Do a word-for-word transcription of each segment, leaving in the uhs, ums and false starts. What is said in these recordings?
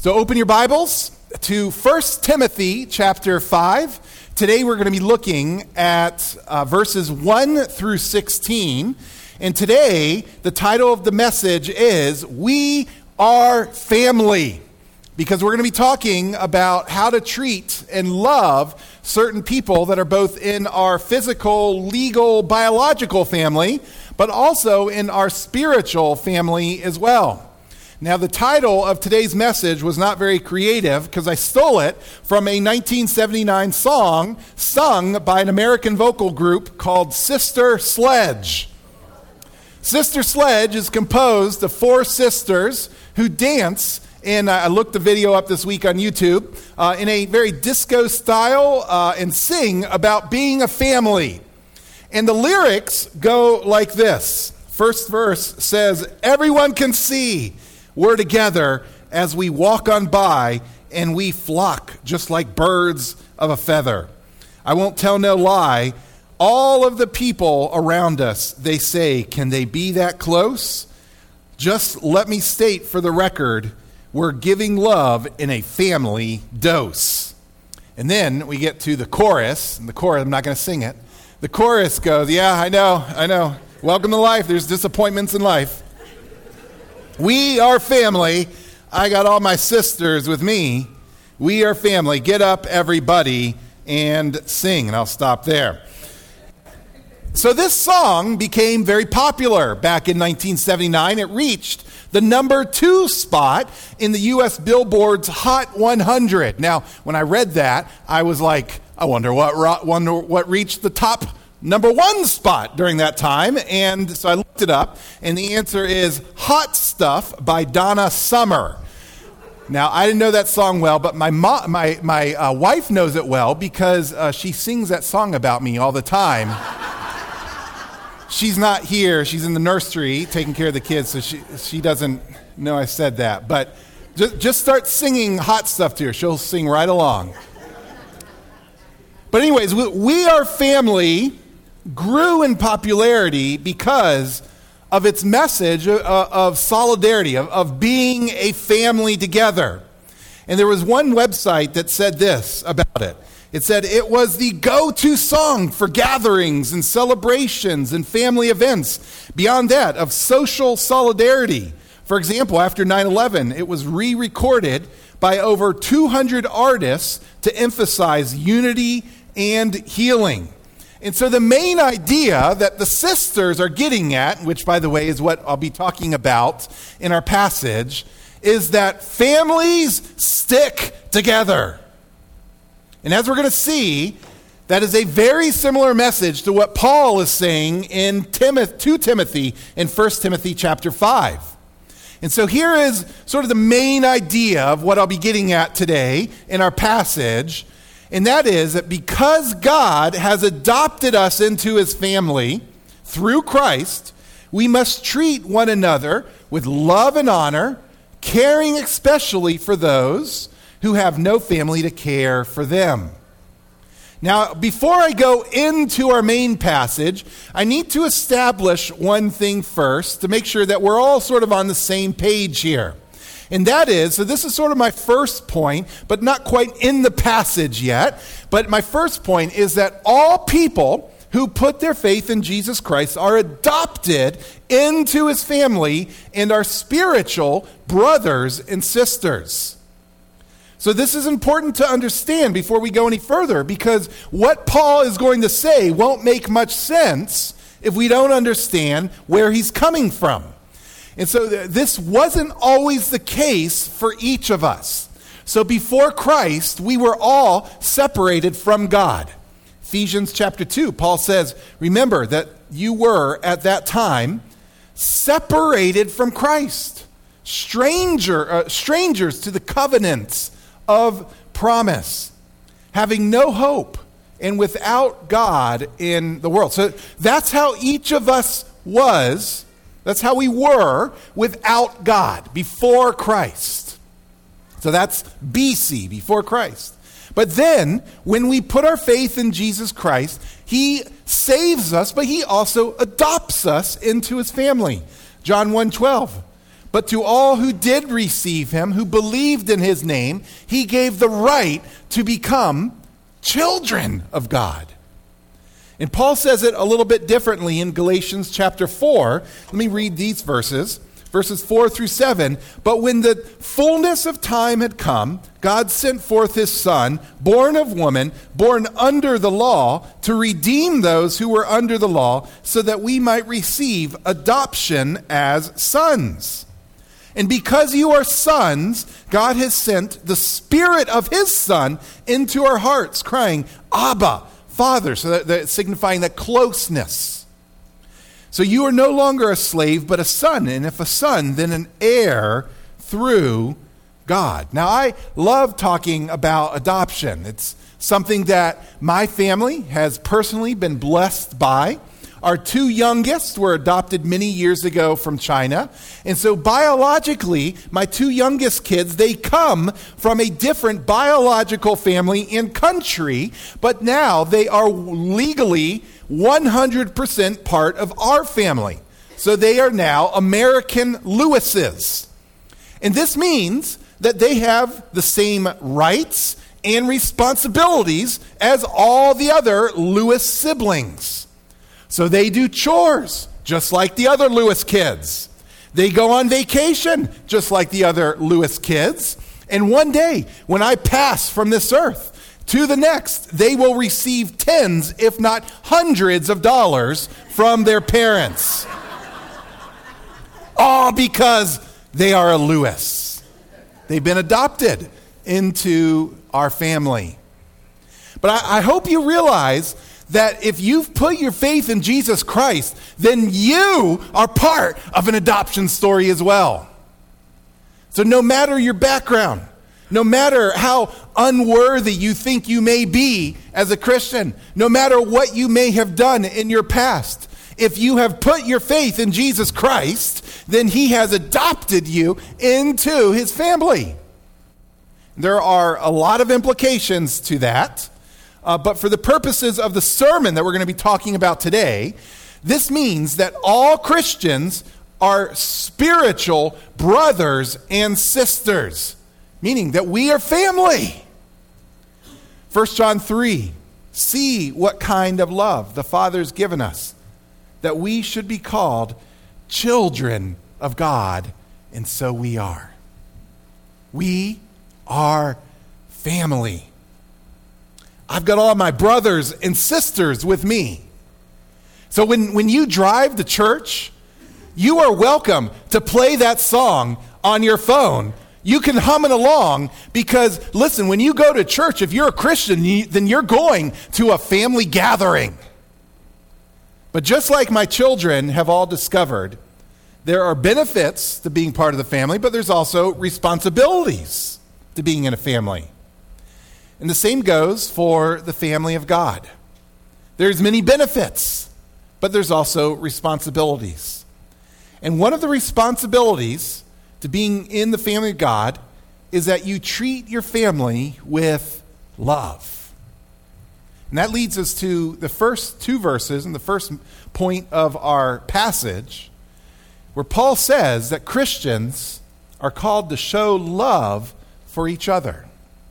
So open your Bibles to First Timothy chapter five. Today we're going to be looking at uh, verses one through sixteen. And today the title of the message is We Are Family. Because we're going to be talking about how to treat and love certain people that are both in our physical, legal, biological family, but also in our spiritual family as well. Now, the title of today's message was not very creative because I stole it from a nineteen seventy-nine song sung by an American vocal group called Sister Sledge. Sister Sledge is composed of four sisters who dance, and I looked the video up this week on YouTube, uh, in a very disco style uh, and sing about being a family. And the lyrics go like this. First verse says, "Everyone can see we're together as we walk on by, and we flock just like birds of a feather. I won't tell no lie. All of the people around us, they say, can they be that close? Just let me state for the record, we're giving love in a family dose." And then we get to the chorus, and the chorus, I'm not going to sing it. The chorus goes, yeah, I know, I know. Welcome to life. There's disappointments in life. We are family. I got all my sisters with me. We are family. Get up, everybody, and sing. And I'll stop there. So this song became very popular back in nineteen seventy-nine. It reached the number two spot in the U S Billboard's Hot one hundred. Now, when I read that, I was like, I wonder what wonder what reached the top number one spot during that time. And so I looked it up, and the answer is Hot Stuff by Donna Summer. Now, I didn't know that song well, but my mo- my my uh, wife knows it well because uh, she sings that song about me all the time. She's not here. She's in the nursery taking care of the kids, so she she doesn't know I said that. But just, just start singing Hot Stuff to her. She'll sing right along. But anyways, we, we Are Family grew in popularity because of its message of, of solidarity, of, of being a family together. And there was one website that said this about it. It said it was the go-to song for gatherings and celebrations and family events. Beyond that, of social solidarity. For example, after nine eleven, it was re-recorded by over two hundred artists to emphasize unity and healing. And so the main idea that the sisters are getting at, which by the way is what I'll be talking about in our passage, is that families stick together. And as we're going to see, that is a very similar message to what Paul is saying in Timoth- to Timothy in First Timothy chapter five. And so here is sort of the main idea of what I'll be getting at today in our passage. And that is that because God has adopted us into his family through Christ, we must treat one another with love and honor, caring especially for those who have no family to care for them. Now, before I go into our main passage, I need to establish one thing first to make sure that we're all sort of on the same page here. And that is, so this is sort of my first point, but not quite in the passage yet. But my first point is that all people who put their faith in Jesus Christ are adopted into his family and are spiritual brothers and sisters. So this is important to understand before we go any further, because what Paul is going to say won't make much sense if we don't understand where he's coming from. And so th- this wasn't always the case for each of us. So before Christ, we were all separated from God. Ephesians chapter two, Paul says, remember that you were at that time separated from Christ, stranger, uh, strangers to the covenants of promise, having no hope and without God in the world. So that's how each of us was. That's how we were without God before Christ. So that's B C, before Christ. But then, when we put our faith in Jesus Christ, he saves us, but he also adopts us into his family. John one twelve. But to all who did receive him, who believed in his name, he gave the right to become children of God. And Paul says it a little bit differently in Galatians chapter four. Let me read these verses, verses four through seven. But when the fullness of time had come, God sent forth his Son, born of woman, born under the law, to redeem those who were under the law, so that we might receive adoption as sons. And because you are sons, God has sent the Spirit of his Son into our hearts, crying, Abba, Father, so that, that signifying that closeness. So you are no longer a slave, but a son, and if a son, then an heir through God. Now, I love talking about adoption. It's something that my family has personally been blessed by. Our two youngest were adopted many years ago from China. And so biologically, my two youngest kids, they come from a different biological family and country, but now they are legally one hundred percent part of our family. So they are now American Lewises. And this means that they have the same rights and responsibilities as all the other Lewis siblings. So they do chores, just like the other Lewis kids. They go on vacation, just like the other Lewis kids. And one day, when I pass from this earth to the next, they will receive tens, if not hundreds of dollars from their parents. All because they are a Lewis. They've been adopted into our family. But I, I hope you realize that if you've put your faith in Jesus Christ, then you are part of an adoption story as well. So no matter your background, no matter how unworthy you think you may be as a Christian, no matter what you may have done in your past, if you have put your faith in Jesus Christ, then he has adopted you into his family. There are a lot of implications to that. Uh, but for the purposes of the sermon that we're going to be talking about today, this means that all Christians are spiritual brothers and sisters, meaning that we are family. First John three, see what kind of love the Father's given us, that we should be called children of God, and so we are. We are family. I've got all my brothers and sisters with me. So when, when you drive to church, you are welcome to play that song on your phone. You can hum it along because, listen, when you go to church, if you're a Christian, you, then you're going to a family gathering. But just like my children have all discovered, there are benefits to being part of the family, but there's also responsibilities to being in a family. And the same goes for the family of God. There's many benefits, but there's also responsibilities. And one of the responsibilities to being in the family of God is that you treat your family with love. And that leads us to the first two verses and the first point of our passage, where Paul says that Christians are called to show love for each other.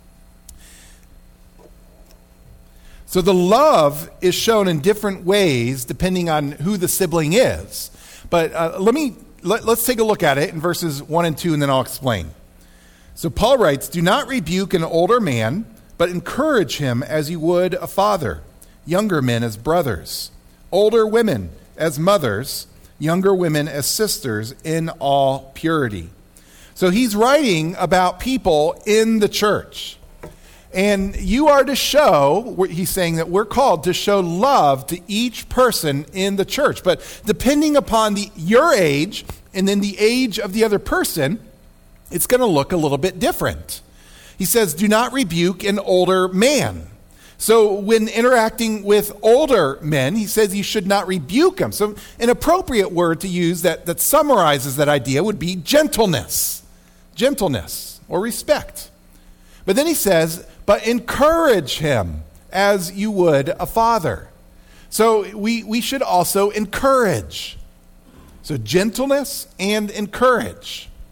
So the love is shown in different ways depending on who the sibling is. But uh, let me let, let's take a look at it in verses one and two, and then I'll explain. So Paul writes, do not rebuke an older man, but encourage him as you would a father, younger men as brothers, older women as mothers, younger women as sisters in all purity. So he's writing about people in the church. And you are to show, he's saying that we're called to show love to each person in the church. But depending upon the your age and then the age of the other person, it's going to look a little bit different. He says, do not rebuke an older man. So when interacting with older men, he says you should not rebuke them. So an appropriate word to use that, that summarizes that idea would be gentleness. Gentleness or respect. But then he says, but encourage him as you would a father. So we, we should also encourage. So gentleness and encourage.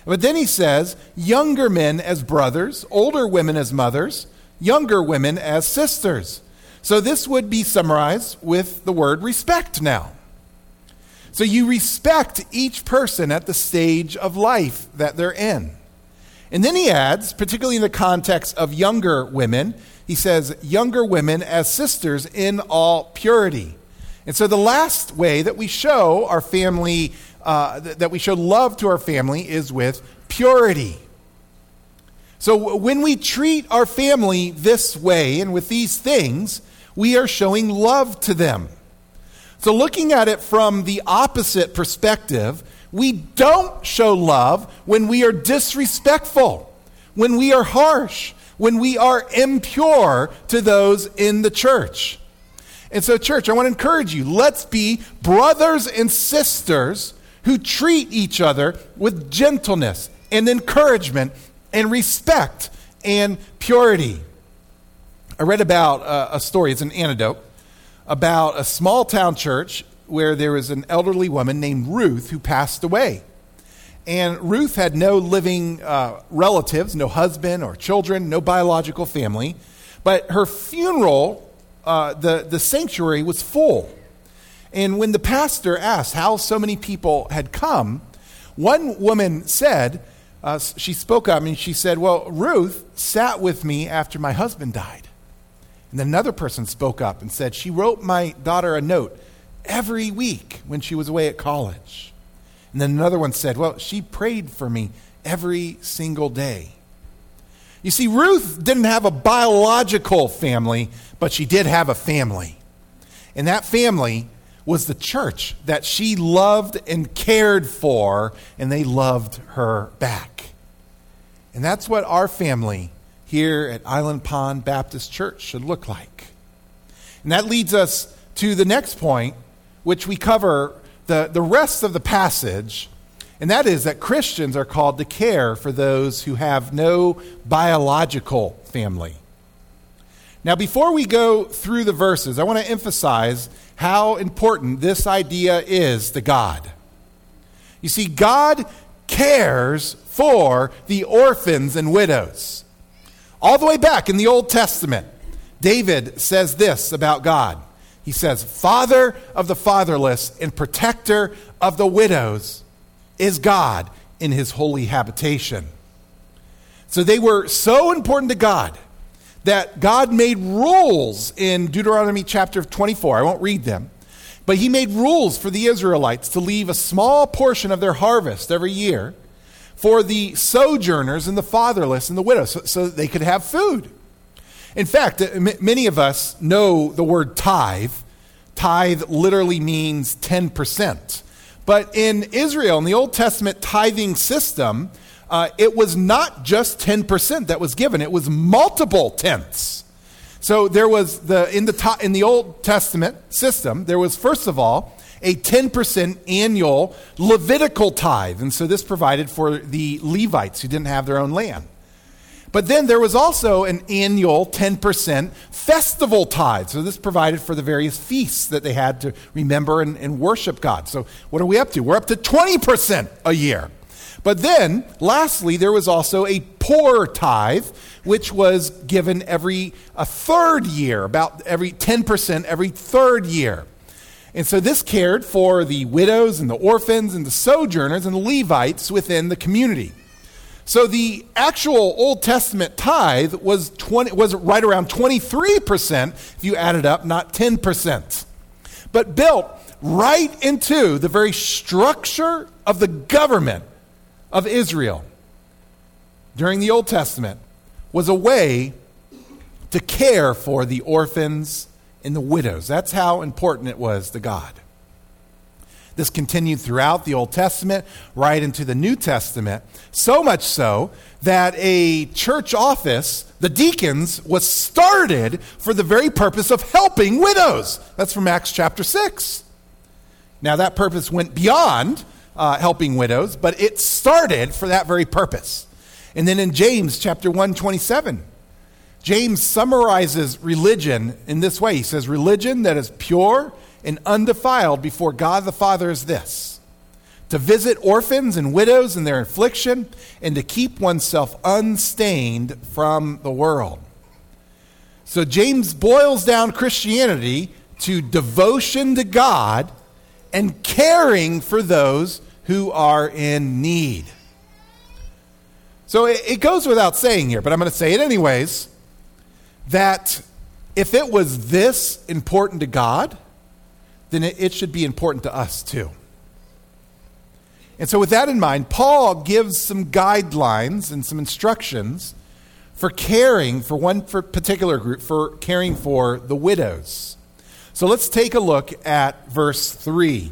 But then he says, younger men as brothers, older women as mothers, younger women as sisters. So this would be summarized with the word respect now. So you respect each person at the stage of life that they're in. And then he adds, particularly in the context of younger women, he says, younger women as sisters in all purity. And so the last way that we show our family, uh, th- that we show love to our family is with purity. So w- when we treat our family this way and with these things, we are showing love to them. So looking at it from the opposite perspective, we don't show love when we are disrespectful, when we are harsh, when we are impure to those in the church. And so, church, I want to encourage you, let's be brothers and sisters who treat each other with gentleness and encouragement and respect and purity. I read about uh, a story, it's an anecdote, about a small town church where there was an elderly woman named Ruth who passed away. And Ruth had no living uh, relatives, no husband or children, no biological family. But her funeral, uh, the, the sanctuary was full. And when the pastor asked how so many people had come, one woman said, uh, she spoke up and she said, well, Ruth sat with me after my husband died. And then another person spoke up and said, she wrote my daughter a note every week when she was away at college. And then another one said, well, she prayed for me every single day. You see, Ruth didn't have a biological family, but she did have a family. And that family was the church that she loved and cared for, and they loved her back. And that's what our family here at Island Pond Baptist Church should look like. And that leads us to the next point, which we cover the, the rest of the passage, and that is that Christians are called to care for those who have no biological family. Now, before we go through the verses, I want to emphasize how important this idea is to God. You see, God cares for the orphans and widows. All the way back in the Old Testament, David says this about God. He says, Father of the fatherless and protector of the widows is God in his holy habitation. So they were so important to God that God made rules in Deuteronomy chapter twenty-four. I won't read them. But he made rules for the Israelites to leave a small portion of their harvest every year for the sojourners and the fatherless and the widows so, so that they could have food. In fact, m- many of us know the word tithe. Tithe literally means ten percent. But in Israel, in the Old Testament tithing system, uh, it was not just ten percent that was given. It was multiple tenths. So there was, the in the in the Old Testament system, there was, first of all, a ten percent annual Levitical tithe. And so this provided for the Levites who didn't have their own land. But then there was also an annual ten percent festival tithe. So this provided for the various feasts that they had to remember and, and worship God. So what are we up to? We're up to twenty percent a year. But then, lastly, there was also a poor tithe, which was given every a third year, about every ten percent every third year. And so this cared for the widows and the orphans and the sojourners and the Levites within the community. So the actual Old Testament tithe was twenty was right around twenty-three percent if you add it up, not ten percent. But built right into the very structure of the government of Israel during the Old Testament was a way to care for the orphans and the widows. That's how important it was to God. This continued throughout the Old Testament, right into the New Testament, so much so that a church office, the deacons, was started for the very purpose of helping widows. That's from Acts chapter six. Now that purpose went beyond uh, helping widows, but it started for that very purpose. And then in James chapter one twenty-seven, James summarizes religion in this way. He says, religion that is pure and undefiled before God the Father is this: to visit orphans and widows in their affliction, and to keep oneself unstained from the world. So James boils down Christianity to devotion to God and caring for those who are in need. So it, it goes without saying here, but I'm going to say it anyways, that if it was this important to God, then it, it should be important to us too. And so with that in mind, Paul gives some guidelines and some instructions for caring for one for particular group, for caring for the widows. So let's take a look at verse three.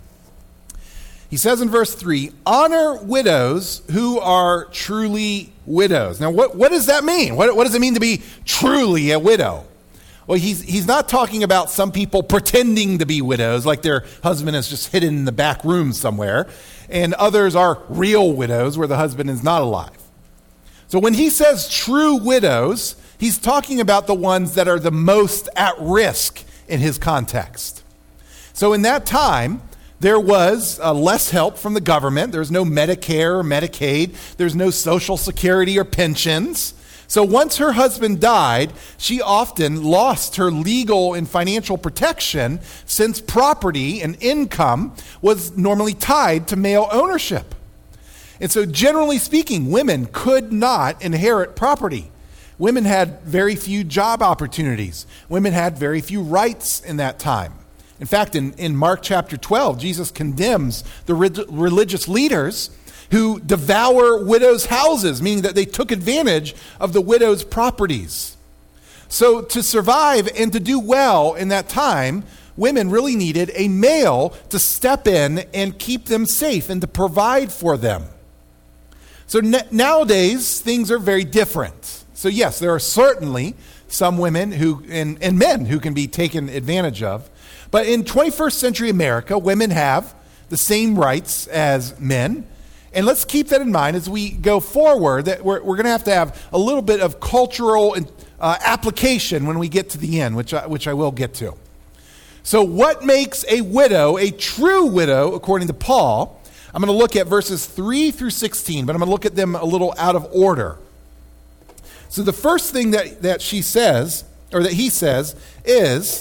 He says in verse three, honor widows who are truly widows. Now, what, what does that mean? What, what does it mean to be truly a widow? Well, he's, he's not talking about some people pretending to be widows, like their husband is just hidden in the back room somewhere, and others are real widows where the husband is not alive. So when he says true widows, he's talking about the ones that are the most at risk in his context. So in that time, there was uh, less help from the government. There's no Medicare or Medicaid. There's no Social Security or pensions. So once her husband died, she often lost her legal and financial protection, since property and income was normally tied to male ownership. And so generally speaking, women could not inherit property. Women had very few job opportunities. Women had very few rights in that time. In fact, in, in Mark chapter twelve, Jesus condemns the re- religious leaders who devour widows' houses, meaning that they took advantage of the widows' properties. So to survive and to do well in that time, women really needed a male to step in and keep them safe and to provide for them. So n- nowadays, things are very different. So yes, there are certainly some women who and, and men who can be taken advantage of. But in twenty-first century America, women have the same rights as men. And let's keep that in mind as we go forward, that we're, we're going to have to have a little bit of cultural uh, application when we get to the end, which I, which I will get to. So what makes a widow a true widow, according to Paul? I'm going to look at verses three through sixteen, but I'm going to look at them a little out of order. So the first thing that, that she says, or that he says, is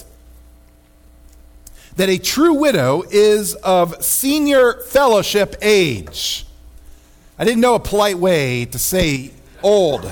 that a true widow is of senior fellowship age. I didn't know a polite way to say old.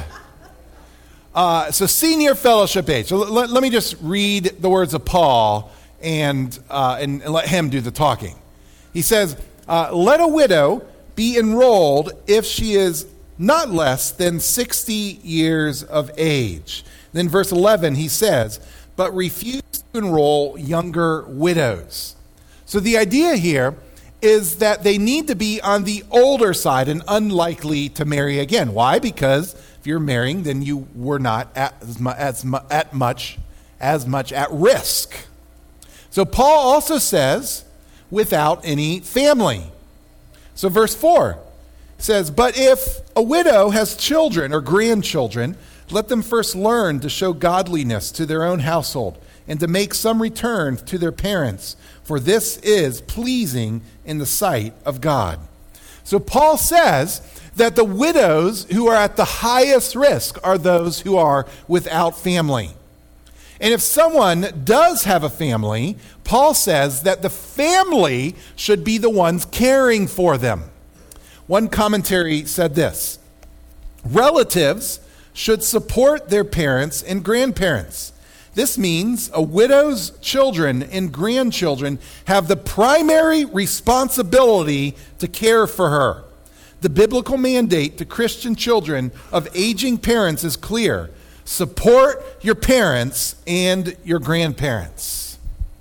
Uh, so senior fellowship age. So let, let me just read the words of Paul and, uh, and, and let him do the talking. He says, uh, let a widow be enrolled if she is not less than sixty years of age. Then verse eleven, he says, but refuse to enroll younger widows. So the idea here is that they need to be on the older side and unlikely to marry again. Why? Because if you're marrying, then you were not at as, mu- as, mu- at much as much at risk. So Paul also says, without any family. So verse four says, but if a widow has children or grandchildren, let them first learn to show godliness to their own household and to make some return to their parents, for this is pleasing in the sight of God. So Paul says that the widows who are at the highest risk are those who are without family. And if someone does have a family, Paul says that the family should be the ones caring for them. One commentary said this: relatives should support their parents and grandparents. This means a widow's children and grandchildren have the primary responsibility to care for her. The biblical mandate to Christian children of aging parents is clear: support your parents and your grandparents.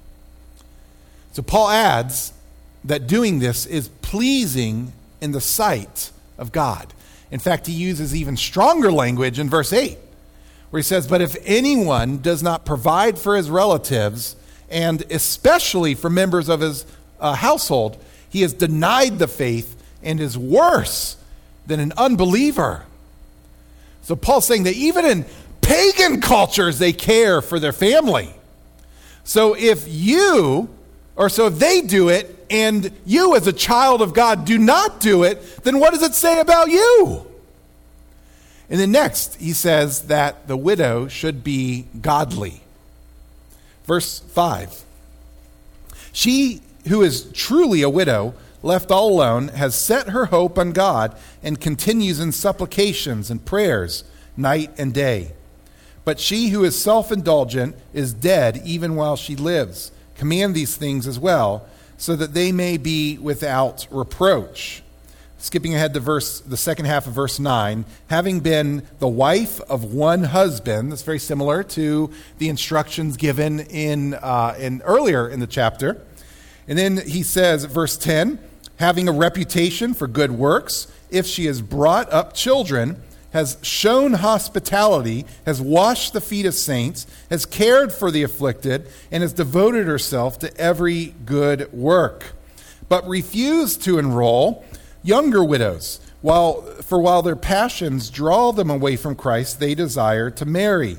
So Paul adds that doing this is pleasing in the sight of God. In fact, he uses even stronger language in verse eight, where he says, but if anyone does not provide for his relatives, and especially for members of his uh, household, he has denied the faith and is worse than an unbeliever. So Paul's saying that even in pagan cultures, they care for their family. So if you, or so if they do it and you as a child of God do not do it, then what does it say about you? And then next, he says that the widow should be godly. Verse five. She who is truly a widow, left all alone, has set her hope on God and continues in supplications and prayers night and day. But she who is self-indulgent is dead even while she lives. Command these things as well, so that they may be without reproach. Skipping ahead to verse, the second half of verse nine, having been the wife of one husband, that's very similar to the instructions given in, uh, in earlier in the chapter. And then he says, verse ten, having a reputation for good works, if she has brought up children, has shown hospitality, has washed the feet of saints, has cared for the afflicted, and has devoted herself to every good work. But refused to enroll younger widows, while for while their passions draw them away from Christ, they desire to marry,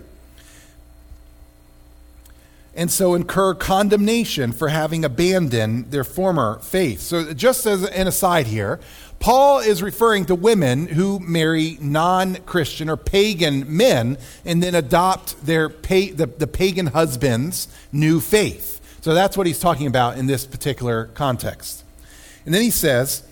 and so incur condemnation for having abandoned their former faith. So just as an aside here, Paul is referring to women who marry non-Christian or pagan men and then adopt their pa- the, the pagan husband's new faith. So that's what he's talking about in this particular context. And then he says,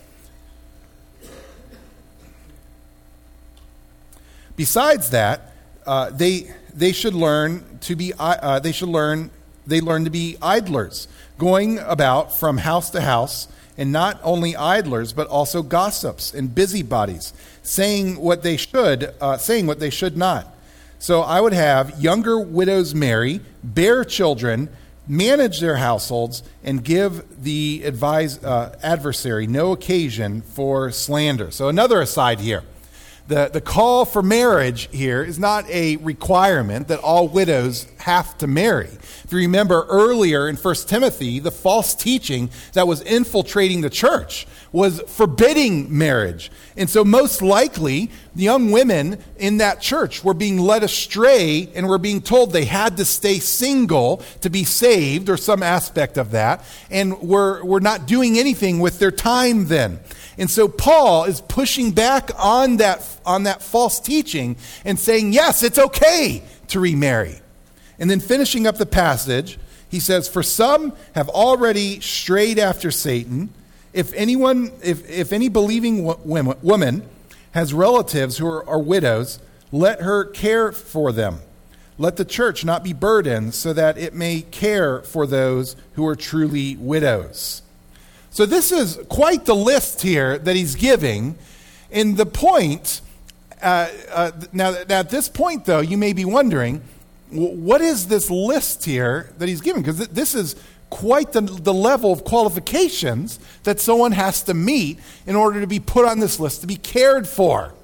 besides that, uh, they they should learn to be uh, they should learn they learn to be idlers, going about from house to house, and not only idlers but also gossips and busybodies, saying what they should uh, saying what they should not. So I would have younger widows marry, bear children, manage their households, and give the advise, uh, adversary no occasion for slander. So another aside here. The, the call for marriage here is not a requirement that all widows have to marry. If you remember earlier in First Timothy, the false teaching that was infiltrating the church was forbidding marriage. And so most likely, the young women in that church were being led astray and were being told they had to stay single to be saved, or some aspect of that, and were, were not doing anything with their time then. And so Paul is pushing back on that, on that false teaching and saying, yes, it's okay to remarry. And then finishing up the passage, he says, for some have already strayed after Satan. If anyone, if, if any believing wo- woman has relatives who are, are widows, let her care for them. Let the church not be burdened, so that it may care for those who are truly widows. So this is quite the list here that he's giving. And the point, uh, uh, now, now at this point, though, you may be wondering, what is this list here that he's giving? Because this is quite the, the level of qualifications that someone has to meet in order to be put on this list, to be cared for.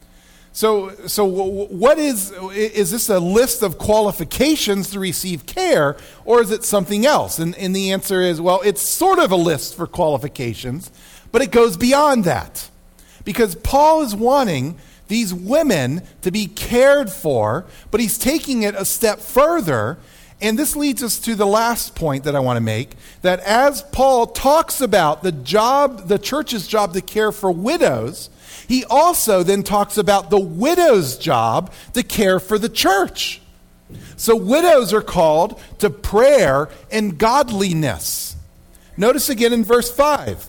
So, so what is, is this a list of qualifications to receive care, or is it something else? And, and the answer is, well, it's sort of a list for qualifications, but it goes beyond that. Because Paul is wanting these women to be cared for, but he's taking it a step further. And this leads us to the last point that I want to make, that as Paul talks about the job, the church's job to care for widows, he also then talks about the widow's job to care for the church. So widows are called to prayer and godliness. Notice again in verse five.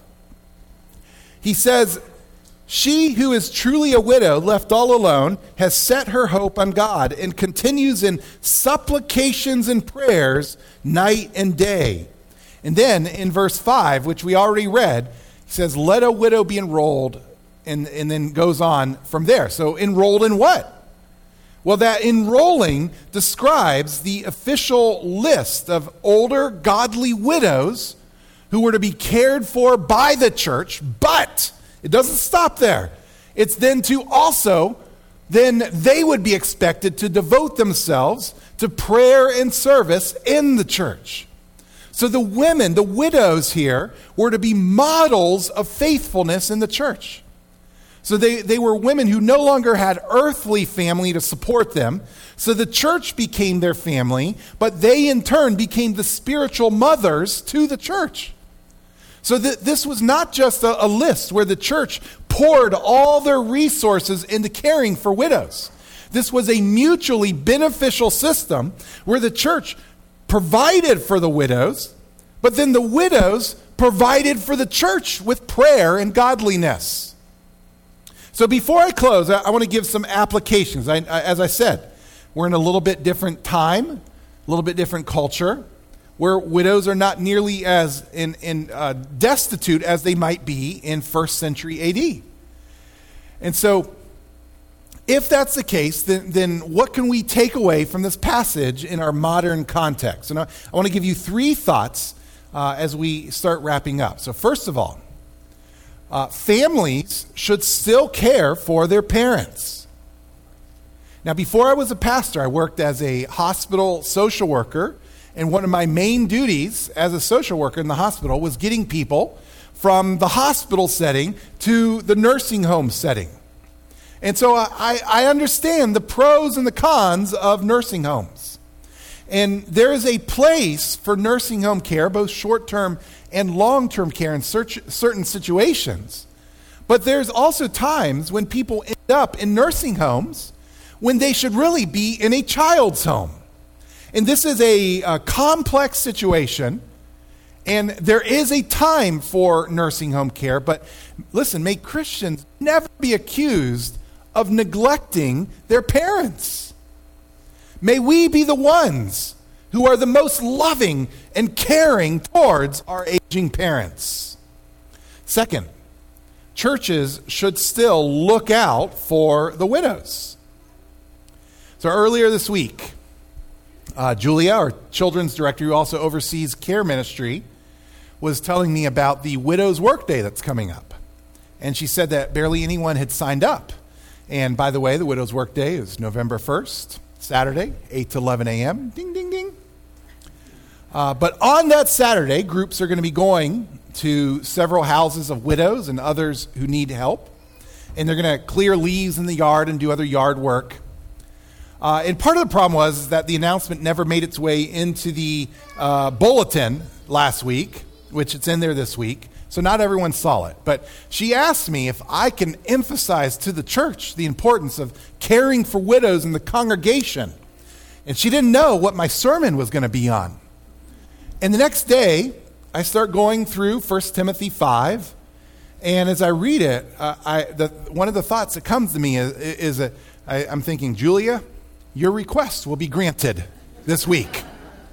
He says, she who is truly a widow, left all alone, has set her hope on God and continues in supplications and prayers night and day. And then in verse five, which we already read, he says, let a widow be enrolled. And, and then goes on from there. So enrolled in what? Well, that enrolling describes the official list of older godly widows who were to be cared for by the church, but it doesn't stop there. It's then to also, then they would be expected to devote themselves to prayer and service in the church. So the women, the widows here, were to be models of faithfulness in the church. So they, they were women who no longer had earthly family to support them. So the church became their family, but they in turn became the spiritual mothers to the church. So th- this was not just a, a list where the church poured all their resources into caring for widows. This was a mutually beneficial system where the church provided for the widows, but then the widows provided for the church with prayer and godliness. So before I close, I, I want to give some applications. I, I, as I said, we're in a little bit different time, a little bit different culture, where widows are not nearly as in, in, uh, destitute as they might be in first century A D. And so, if that's the case, then, then what can we take away from this passage in our modern context? And I, I want to give you three thoughts uh, as we start wrapping up. So first of all, uh, families should still care for their parents. Now, before I was a pastor, I worked as a hospital social worker, and one of my main duties as a social worker in the hospital was getting people from the hospital setting to the nursing home setting. And so I, I understand the pros and the cons of nursing homes. And there is a place for nursing home care, both short-term and long-term care in certain situations. But there's also times when people end up in nursing homes when they should really be in a child's home. And this is a, a complex situation, and there is a time for nursing home care. But listen, may Christians never be accused of neglecting their parents. May we be the ones who are the most loving and caring towards our aging parents. Second, churches should still look out for the widows. So earlier this week, uh, Julia, our children's director who also oversees care ministry, was telling me about the Widow's Workday that's coming up. And she said that barely anyone had signed up. And by the way, the Widow's Workday is November first, Saturday, eight to eleven a.m. Ding, ding, ding. Uh, but on that Saturday, groups are going to be going to several houses of widows and others who need help. And they're going to clear leaves in the yard and do other yard work. Uh, and part of the problem was that the announcement never made its way into the uh, bulletin last week, which it's in there this week. So not everyone saw it. But she asked me if I can emphasize to the church the importance of caring for widows in the congregation. And she didn't know what my sermon was going to be on. And the next day, I start going through First Timothy five. And as I read it, uh, I, the, one of the thoughts that comes to me is, is that I, I'm thinking, Julia, your request will be granted this week.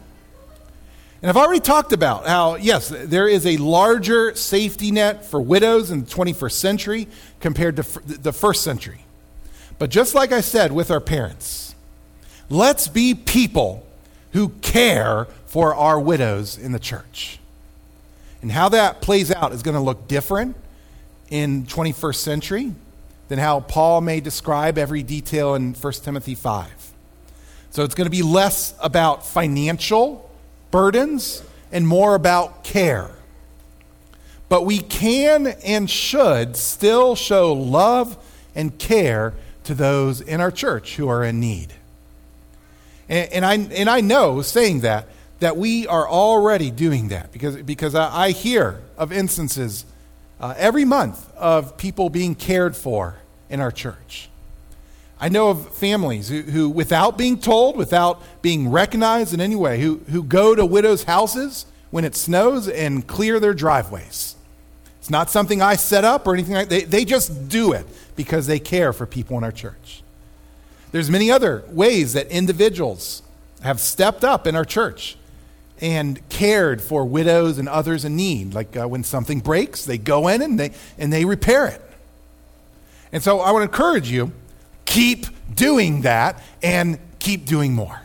And I've already talked about how, yes, there is a larger safety net for widows in the twenty-first century compared to f- the first century. But just like I said with our parents, let's be people who care for our widows in the church. And how that plays out is going to look different in twenty-first century than how Paul may describe every detail in First Timothy five. So it's going to be less about financial burdens and more about care. But we can and should still show love and care to those in our church who are in need. And, and I and I know, saying that, that we are already doing that because, because I, I hear of instances uh, every month of people being cared for in our church. I know of families who, who, without being told, without being recognized in any way, who, who go to widows' houses when it snows and clear their driveways. It's not something I set up or anything like that. They, they just do it because they care for people in our church. There's many other ways that individuals have stepped up in our church and cared for widows and others in need. Like uh, when something breaks, they go in and they, and they repair it. And so I want to encourage you, keep doing that and keep doing more.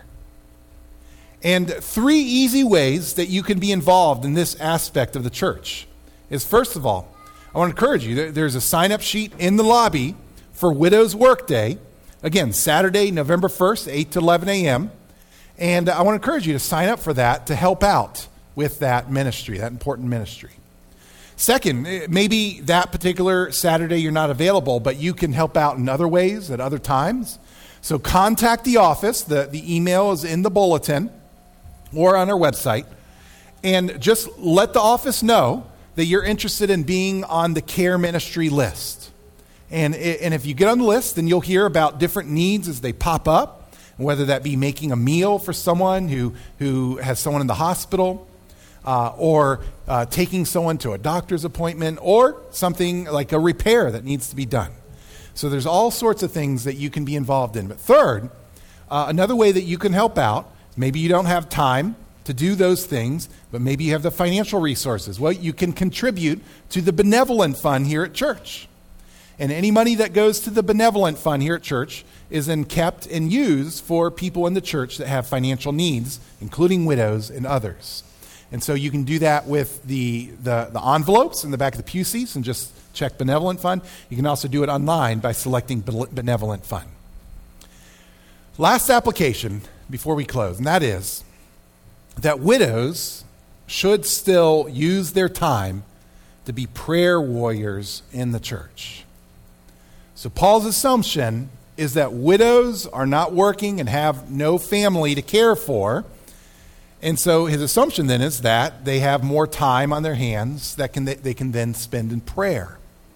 And three easy ways that you can be involved in this aspect of the church is, first of all, I want to encourage you. There's a sign-up sheet in the lobby for Widow's Workday. Again, Saturday, November first, eight to eleven a.m. And I want to encourage you to sign up for that to help out with that ministry, that important ministry. Second, maybe that particular Saturday you're not available, but you can help out in other ways at other times. So contact the office. The, the email is in the bulletin or on our website. And just let the office know that you're interested in being on the care ministry list. And, and if you get on the list, then you'll hear about different needs as they pop up, whether that be making a meal for someone who, who has someone in the hospital, uh, or uh, taking someone to a doctor's appointment, or something like a repair that needs to be done. So there's all sorts of things that you can be involved in. But third, uh, another way that you can help out, maybe you don't have time to do those things, but maybe you have the financial resources. Well, you can contribute to the benevolent fund here at church. And any money that goes to the benevolent fund here at church is then kept and used for people in the church that have financial needs, including widows and others. And so you can do that with the, the, the envelopes in the back of the pew seats and just check benevolent fund. You can also do it online by selecting benevolent fund. Last application before we close, and that is that widows should still use their time to be prayer warriors in the church. So Paul's assumption is that widows are not working and have no family to care for. And so his assumption then is that they have more time on their hands that can they can then spend in prayer.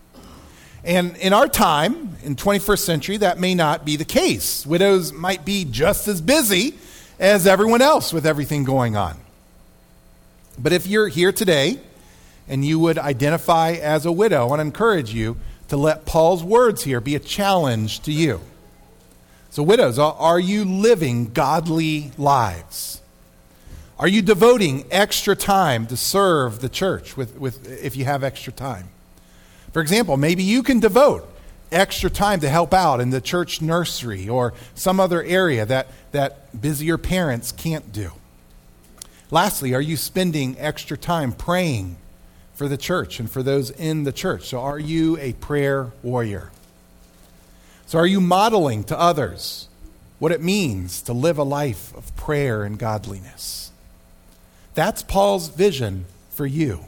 And in our time, in twenty-first century, that may not be the case. Widows might be just as busy as everyone else with everything going on. But if you're here today and you would identify as a widow, I want to encourage you to let Paul's words here be a challenge to you. So widows, are you living godly lives? Are you devoting extra time to serve the church with, with if you have extra time? For example, maybe you can devote extra time to help out in the church nursery or some other area that, that busier parents can't do. Lastly, are you spending extra time praying for the church and for those in the church? So are you a prayer warrior? So are you modeling to others what it means to live a life of prayer and godliness? That's Paul's vision for you.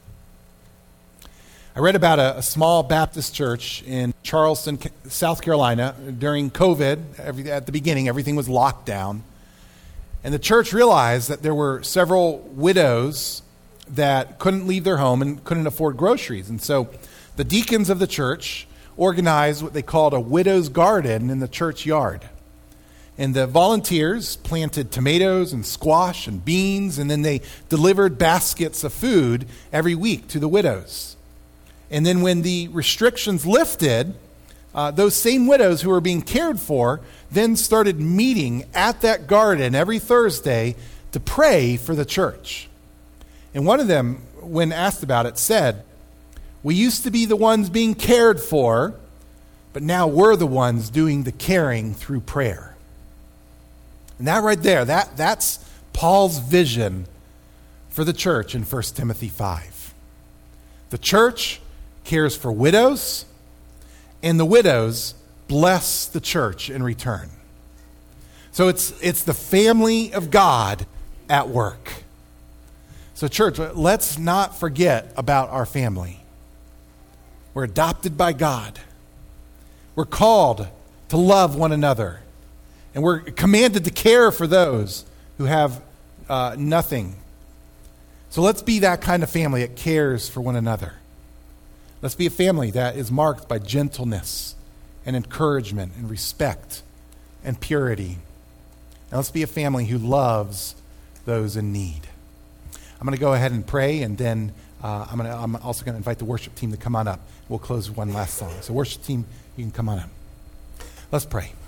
I read about a, a small Baptist church in Charleston, South Carolina. During COVID, every, at the beginning, everything was locked down. And the church realized that there were several widows that couldn't leave their home and couldn't afford groceries. And so the deacons of the church organized what they called a widow's garden in the church yard. And the volunteers planted tomatoes and squash and beans, and then they delivered baskets of food every week to the widows. And then when the restrictions lifted, uh, those same widows who were being cared for then started meeting at that garden every Thursday to pray for the church. And one of them, when asked about it, said, "We used to be the ones being cared for, but now we're the ones doing the caring through prayer." And that right there, that, that's Paul's vision for the church in First Timothy five. The church cares for widows, and the widows bless the church in return. So it's it's the family of God at work. So church, let's not forget about our family. We're adopted by God. We're called to love one another. And we're commanded to care for those who have uh, nothing. So let's be that kind of family that cares for one another. Let's be a family that is marked by gentleness and encouragement and respect and purity. And let's be a family who loves those in need. I'm going to go ahead and pray, and then uh, I'm, gonna, I'm also going to invite the worship team to come on up. We'll close with one last song. So worship team, you can come on up. Let's pray.